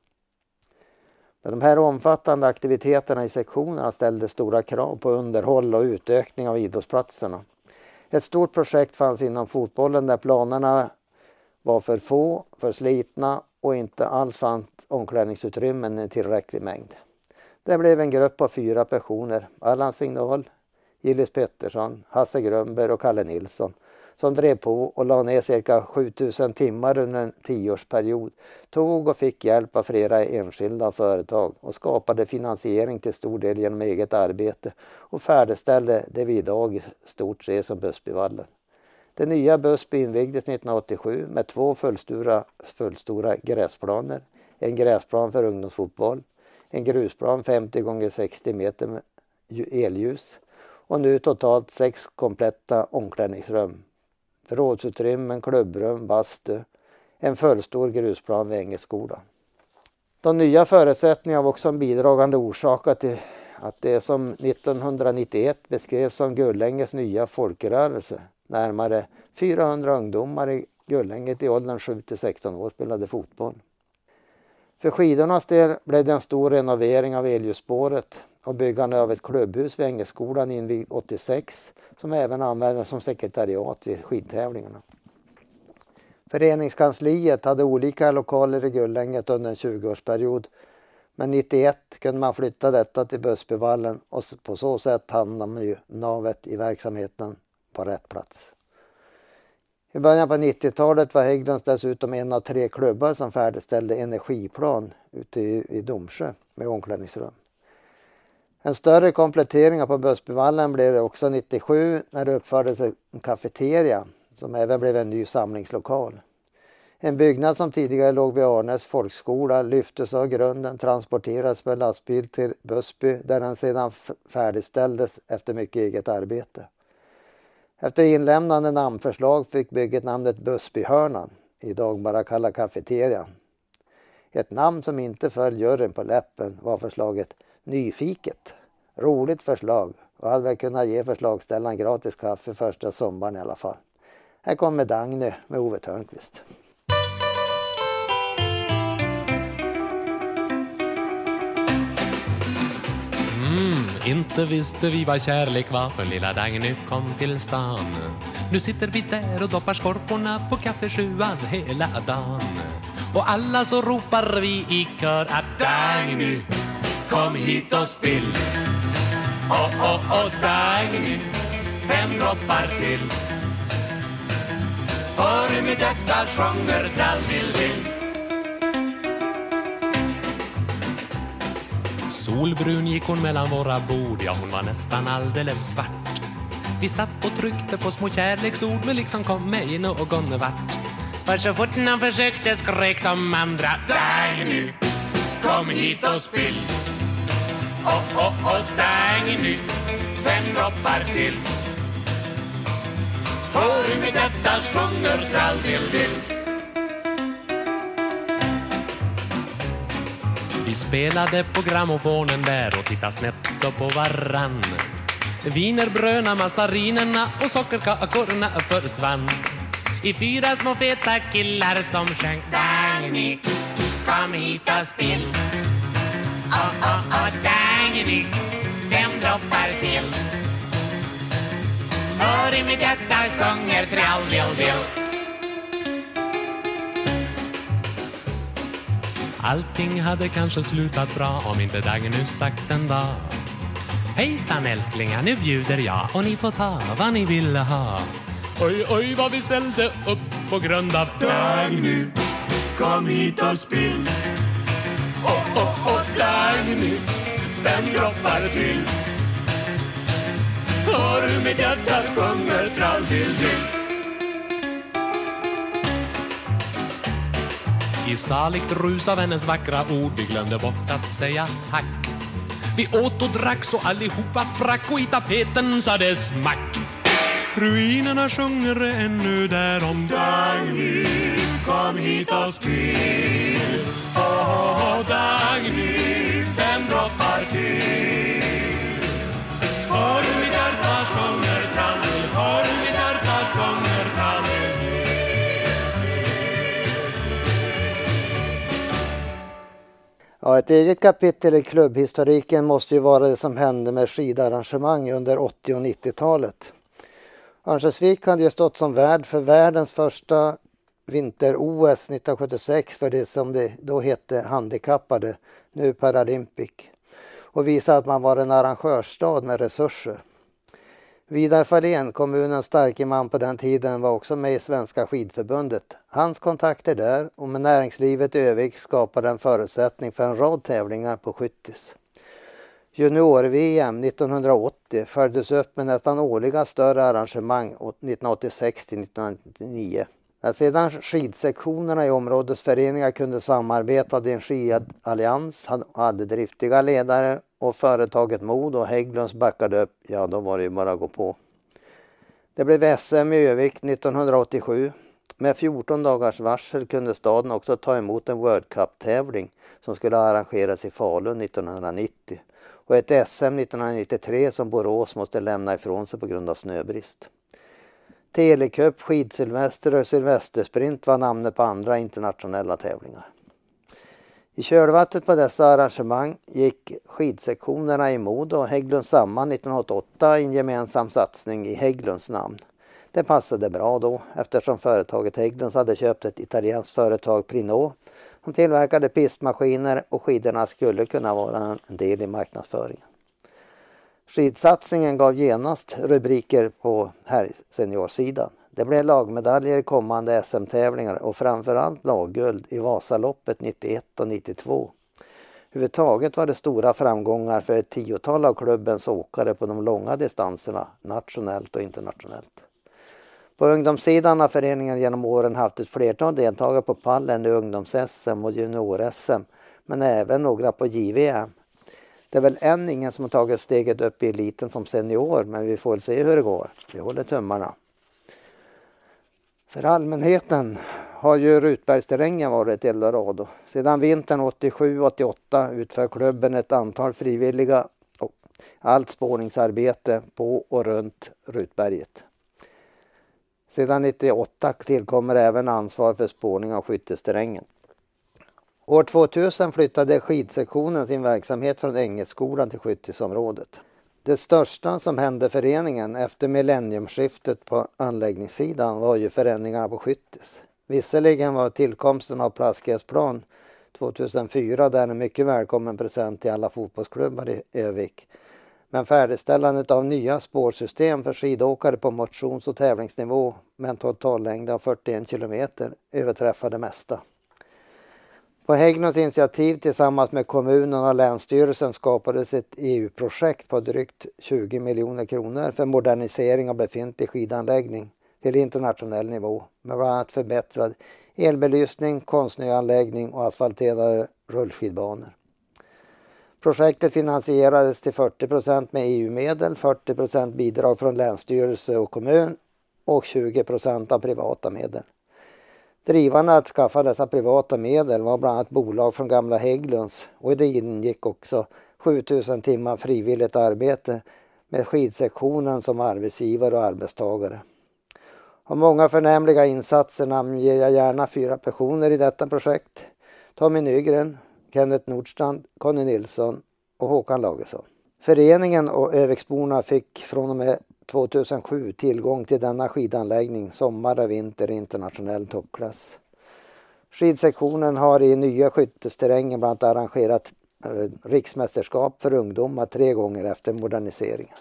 Speaker 3: Men de här omfattande aktiviteterna i sektionerna ställde stora krav på underhåll och utökning av idrottsplatserna. Ett stort projekt fanns inom fotbollen där planerna var för få, för slitna och inte alls fanns omklädningsutrymmen i tillräcklig mängd. Det blev en grupp av fyra personer, Allan Signal, Gillis Pettersson, Hasse Grönberg och Kalle Nilsson, som drev på och la ner cirka sjutusen timmar under en tioårsperiod, tog och fick hjälp av flera enskilda företag och skapade finansiering till stor del genom eget arbete och färdigställde det vi idag i stort ser som Bussbyvallen. Det nya Bussby invigdes nittonhundraåttiosju med två fullstora, fullstora gräsplaner, en gräsplan för ungdomsfotboll, en grusplan femtio gånger sextio meter med elljus och nu totalt sex kompletta omklädningsrum, förrådsutrymmen, klubbrum, bastu, en fullstor grusplan vid Ängelskolan. De nya förutsättningarna var också en bidragande orsak till att det som nittonhundranittioett beskrevs som Gullänges nya folkrörelse, närmare fyrahundra ungdomar i Gullänget i åldern sju till sexton år spelade fotboll. För skidornas del blev det en stor renovering av elljusspåret och byggande av ett klubbhus vid Ängelskolan invigd åttiosex som även användes som sekretariat vid skidtävlingarna. Föreningskansliet hade olika lokaler i Gullänget under en tjugoårsperiod, men nittioett kunde man flytta detta till Bussbyvallen och på så sätt hamnade man ju navet i verksamheten på rätt plats. I början på nittiotalet var Hägglunds dessutom en av tre klubbar som färdigställde energiplan ute i, i Domsjö med omklädningsrum. En större komplettering på Bussbyvallen blev det också nittiosju när det uppfördes en kafeteria som även blev en ny samlingslokal. En byggnad som tidigare låg vid Arnäs folkskola lyftes av grunden, transporterades med lastbil till Bussby där den sedan färdigställdes efter mycket eget arbete. Efter inlämnande namnförslag fick bygget namnet Bussbyhörnan, idag bara kalla kafeterian. Ett namn som inte föll juryn på läppen var förslaget Nyfiket. Roligt förslag och hade väl kunnat ge förslagställaren gratis kaffe första sommaren i alla fall. Här kommer Dagny med Ove Törnqvist.
Speaker 7: Mm, inte visste vi vad kärlek var för lilla Dagny kom till stan. Nu sitter vi där och doppar skorporna på kaffesjuan hela dagen. Och alla så ropar vi i kör att Dagny, kom hit och spill. Åh, åh, åh, Dagny, fem droppar till. Hör hur mitt hjärta sjunger trall-dill-dill. Solbrun gick hon mellan våra bord, ja hon var nästan alldeles svart. Vi satt och tryckte på små kärleksord, men liksom kom mig någon vart. För så fort han försökte skrek de andra Dagny, kom hit och spill. Åh, åh, åh, Dagny, fem droppar till. Hör hur mitt hjärta sjunger trall-dill-dill. Vi spelade på grammofonen där och tittade snett upp på varann. Wienerbröna, massarinerna och sockerkakorna försvann. I fyra små feta killar som sjöng Dagny, kom hit och spill. Åh, åh, åh, Dagny, fem droppar till. Hör i mitt hjärta sjunger trall-dill-dill. Allting hade kanske slutat bra om inte Dagny sagt en dag hejsan älsklingar, nu bjuder jag och ni får ta vad ni vill ha. Oj, oj, vad vi ställde upp på grund av Dagny, kom hit och spill. Åh, åh, åh, Dagny, fem droppar till. Hör hur mitt hjärta sjunger trall-dill-dill. I saligt rus av hennes vackra ord vi glömde bort att säga tack. Vi åt och drack så allihopa sprack och i tapeten sa det smack. Ruinerna sjunger ännu där om Dagny, kom hit och spill. Åh, Dagny, fem droppar till. Hör du mitt hjärta sjunger trall, hör du mitt hjärta sjunger trall.
Speaker 3: Ja, ett eget kapitel i klubbhistoriken måste ju vara det som hände med skidarrangemang under åttio- och nittiotalet. Örnsköldsvik hade ju stått som värd för världens första vinter-O S nittonhundrasjuttiosex för det som det då hette handikappade, nu Paralympic, och visade att man var en arrangörsstad med resurser. Vidar Fahlén, kommunens starke man på den tiden, var också med i Svenska skidförbundet. Hans kontakter där och med näringslivet i Övik skapade en förutsättning för en rad tävlingar på skyttis. Junior-V M nittonhundraåttio följdes upp med nästan årliga större arrangemang nittonhundraåttiosex till nittonhundranittionio. När sedan skidsektionerna i områdets föreningar kunde samarbeta i en skidallians, hade driftiga ledare och företaget Mod och Hägglunds backade upp, ja då var det ju bara att gå på. Det blev S M i Övik nittonhundraåttiosju. Med fjorton dagars varsel kunde staden också ta emot en World Cup-tävling som skulle arrangeras i Falun nittonhundranittio. Och ett S M nittonhundranittiotre som Borås måste lämna ifrån sig på grund av snöbrist. Telecup, skidsylvester och sylvestersprint var namnet på andra internationella tävlingar. I kölvattnet på dessa arrangemang gick skidsektionerna i Mod och Hägglund samman nittonhundraåttioåtta i en gemensam satsning i Hägglunds namn. Det passade bra då eftersom företaget Hägglunds hade köpt ett italienskt företag Prinot som tillverkade pistmaskiner och skidorna skulle kunna vara en del i marknadsföringen. Skidsatsningen gav genast rubriker på herrseniorsidan. Det blev lagmedaljer i kommande S M-tävlingar och framförallt lagguld i Vasaloppet nittioett och nittiotvå. Överhuvudtaget var det stora framgångar för ett tiotal av klubbens åkare på de långa distanserna, nationellt och internationellt. På ungdomssidan har föreningen genom åren haft ett flertal deltagare på pallen i ungdoms-S M och junior-S M, men även några på J V M. Det är väl än ingen som har tagit steget upp i eliten som senior, men vi får se hur det går. Vi håller tummarna. För allmänheten har ju Rutbergsterrängen varit ett eldorado. Sedan vintern åttiosju åttioåtta utför klubben ett antal frivilliga och allt spårningsarbete på och runt Rutberget. Sedan nittioåtta tillkommer även ansvar för spårning av skyttesterrängen. År tvåtusen flyttade skidsektionen sin verksamhet från Ängelskolan till skyttesområdet. Det största som hände föreningen efter millenniumskiftet på anläggningssidan var ju förändringarna på Skyttis. Visserligen var tillkomsten av plastgräsplan tvåtusenfyra där en mycket välkommen present till alla fotbollsklubbar i Övik. Men färdigställandet av nya spårsystem för skidåkare på motions- och tävlingsnivå med en totallängd av fyrtioen kilometer överträffade mesta. På Hägglunds initiativ tillsammans med kommunen och länsstyrelsen skapades ett E U-projekt på drygt tjugo miljoner kronor för modernisering av befintlig skidanläggning till internationell nivå med bland annat förbättrad elbelysning, konstnöranläggning och asfalterade rullskidbanor. Projektet finansierades till fyrtio procent med E U-medel, fyrtio procent bidrag från länsstyrelse och kommun och tjugo procent av privata medel. Drivarna att skaffa dessa privata medel var bland annat bolag från gamla Hägglunds och i det ingick också sjutusen timmar frivilligt arbete med skidsektionen som arbetsgivare och arbetstagare. Av många förnämliga insatser namnger jag gärna fyra personer i detta projekt. Tommy Nygren, Kenneth Nordstrand, Conny Nilsson och Håkan Lagesson. Föreningen och Öviksborna fick från och med tvåtusensju tillgång till denna skidanläggning sommar och vinter i internationell toppklass. Skidsektionen har i nya skyttesterrängen bland annat arrangerat riksmästerskap för ungdomar tre gånger efter moderniseringen.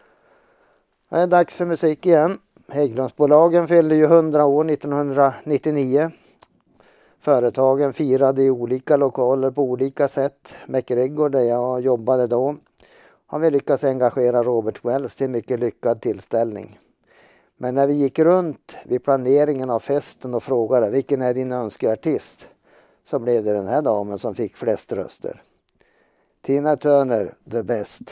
Speaker 3: Det är dags för musik igen. Hägglundsbolagen fyllde ju hundra år nittonhundranittionio. Företagen firade i olika lokaler på olika sätt. McGregor, där jag jobbade då, har vi lyckats engagera Robert Wells till mycket lyckad tillställning. Men när vi gick runt vid planeringen av festen och frågade vilken är din önskeartist, så blev det den här damen som fick flest röster. Tina Turner, the best.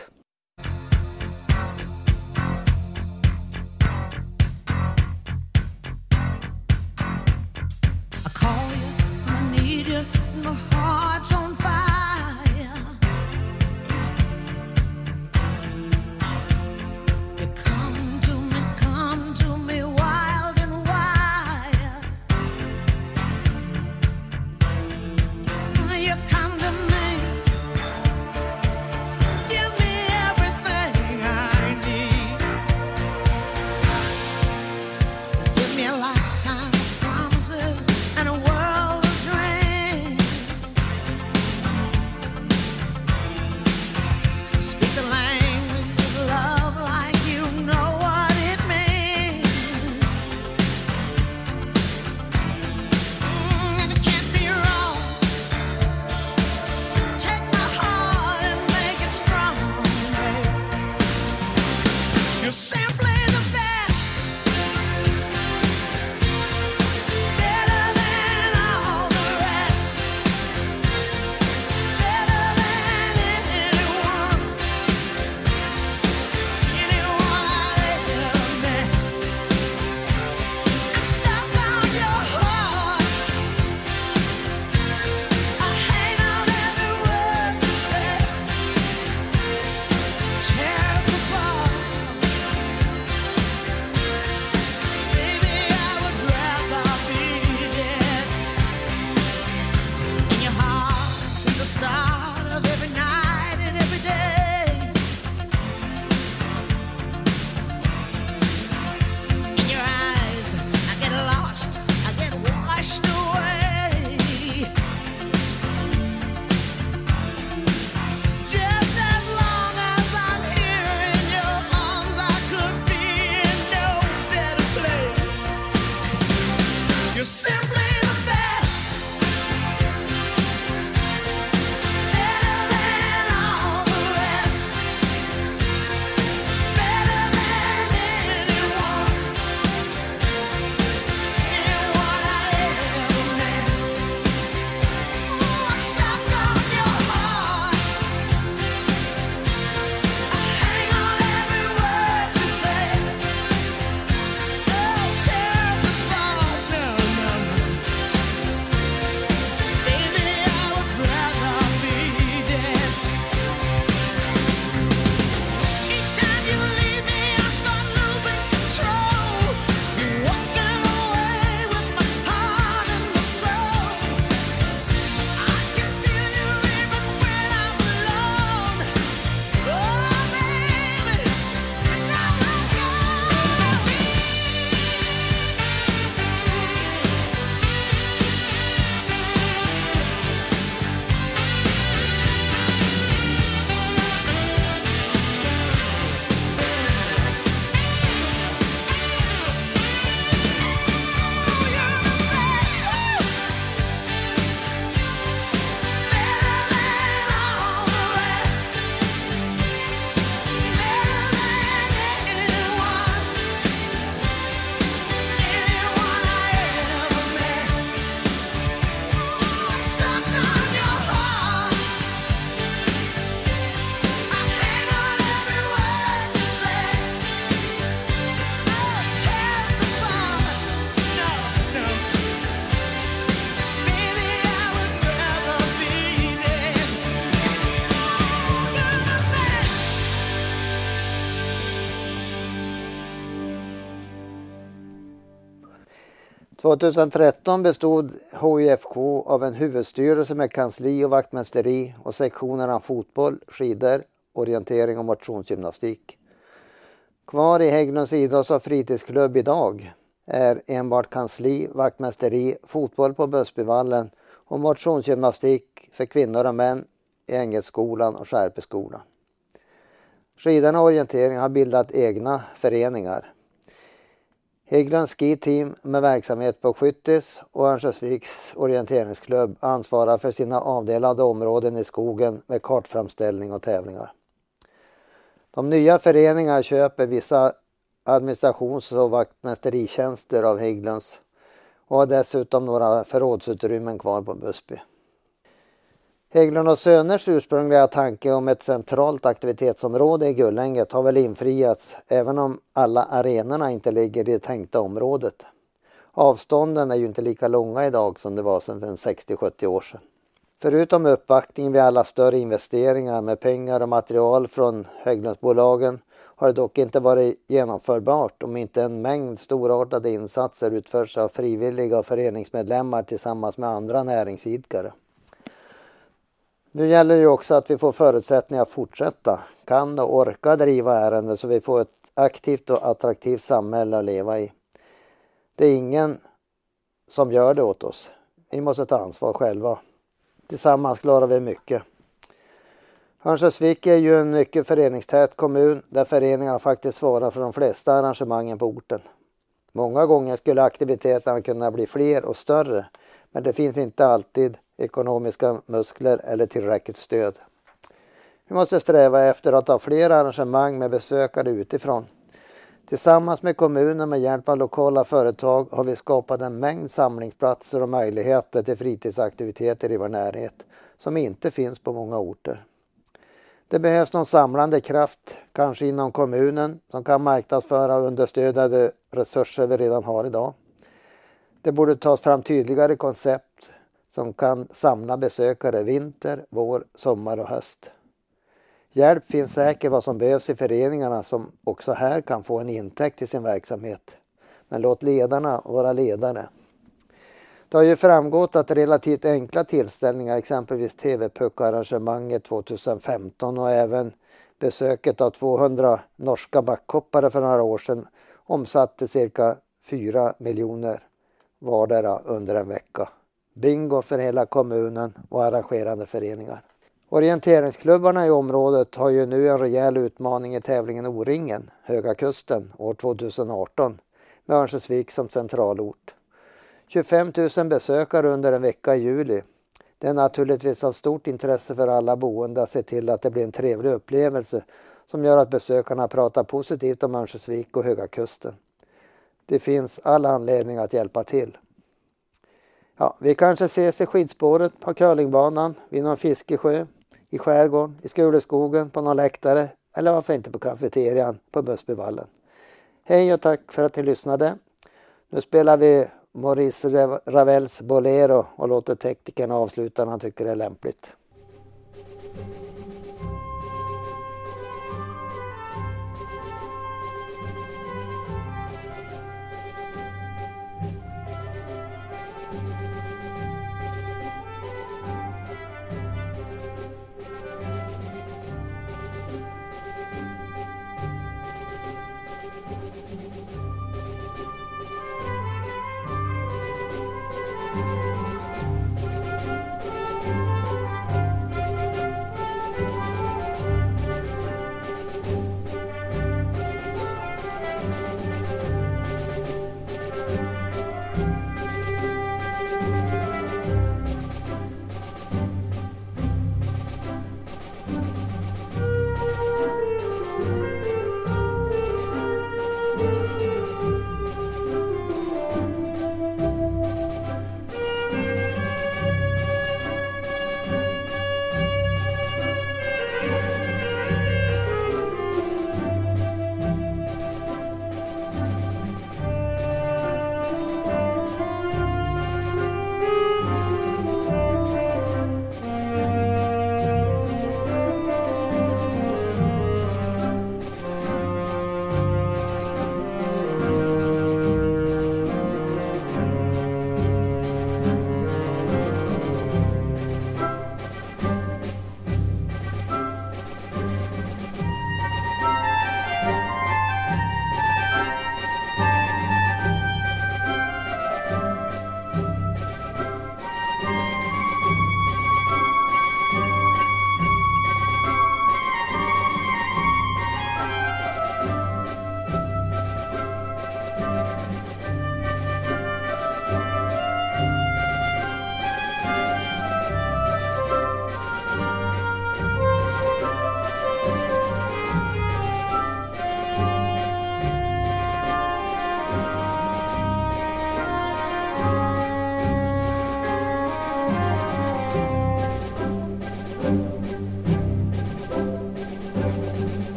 Speaker 6: Give me
Speaker 3: tjugohundratretton bestod H I F K av en huvudstyrelse med kansli och vaktmästeri och sektionerna fotboll, skidor, orientering och motionsgymnastik. Kvar i Hägglunds idrotts- och fritidsklubb idag är enbart kansli, vaktmästeri, fotboll på Bösbyvallen och motionsgymnastik för kvinnor och män i Ängelskolan och Skärpeskolan. Skidorna och orientering har bildat egna föreningar. Hägglunds Ski Team med verksamhet på Skyttis och Örnsköldsviks orienteringsklubb ansvarar för sina avdelade områden i skogen med kartframställning och tävlingar. De nya föreningarna köper vissa administrations- och vaktmästeritjänster av Hägglunds och har dessutom några förrådsutrymmen kvar på Bösby. Hägglund och Söners ursprungliga tanke om ett centralt aktivitetsområde i Gullänget har väl infriats även om alla arenorna inte ligger i det tänkta området. Avstånden är ju inte lika långa idag som det var sedan sextio sjuttio år sedan. Förutom uppbackning vid alla större investeringar med pengar och material från Hägglundsbolagen har det dock inte varit genomförbart om inte en mängd storartade insatser utförs av frivilliga och föreningsmedlemmar tillsammans med andra näringsidkare. Nu gäller det ju också att vi får förutsättningar att fortsätta, kan och orka driva ärenden så vi får ett aktivt och attraktivt samhälle att leva i. Det är ingen som gör det åt oss. Vi måste ta ansvar själva. Tillsammans klarar vi mycket. Örnsköldsvik är ju en mycket föreningstät kommun där föreningarna faktiskt svarar för de flesta arrangemangen på orten. Många gånger skulle aktiviteterna kunna bli fler och större, men det finns inte alltid ekonomiska muskler eller tillräckligt stöd. Vi måste sträva efter att ha fler arrangemang med besökare utifrån. Tillsammans med kommunen med hjälp av lokala företag har vi skapat en mängd samlingsplatser och möjligheter till fritidsaktiviteter i vår närhet som inte finns på många orter. Det behövs någon samlande kraft, kanske inom kommunen, som kan marknadsföra och understödja de resurser vi redan har idag. Det borde tas fram tydligare koncept som kan samla besökare vinter, vår, sommar och höst. Hjälp finns säkert vad som behövs i föreningarna som också här kan få en intäkt till sin verksamhet. Men låt ledarna vara ledare. Det har ju framgått att relativt enkla tillställningar, exempelvis T V-puckarrangemanget tjugohundrafemton och även besöket av tvåhundra norska backhoppare för några år sedan omsatte cirka fyra miljoner vardera under en vecka. Bingo för hela kommunen och arrangerande föreningar. Orienteringsklubbarna i området har ju nu en rejäl utmaning i tävlingen O-ringen, Höga Kusten, år tjugoarton med Örnsköldsvik som centralort. tjugofem tusen besökare under en vecka i juli. Det är naturligtvis av stort intresse för alla boende att se till att det blir en trevlig upplevelse som gör att besökarna pratar positivt om Örnsköldsvik och Höga Kusten. Det finns all anledning att hjälpa till. Ja, vi kanske ses i skidspåret på curlingbanan, vid någon fiskesjö, i skärgården, i Skuleskogen, på någon läktare eller varför inte på kafeterian på Bösbyvallen. Hej och tack för att ni lyssnade. Nu spelar vi Maurice Ravels Bolero och låter teknikerna avsluta när han tycker det är lämpligt.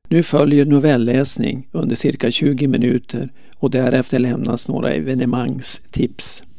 Speaker 2: Nu följer novellläsning under cirka tjugo minuter och därefter lämnas några evenemangstips.